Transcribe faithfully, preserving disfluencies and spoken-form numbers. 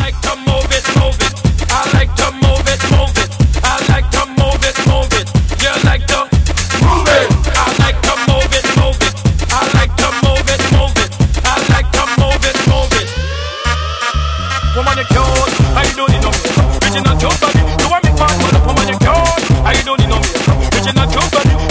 like to move it, move it. I like to move it, move it. I like to move it, move it. You like to move it. I like to move it, move it. I like to move it, move it. I like to move it, move it. Woman, you cute. I don't need no makeup. Original cute body. You want me fast, woman, you cute. I don't need no makeup. Original cute body.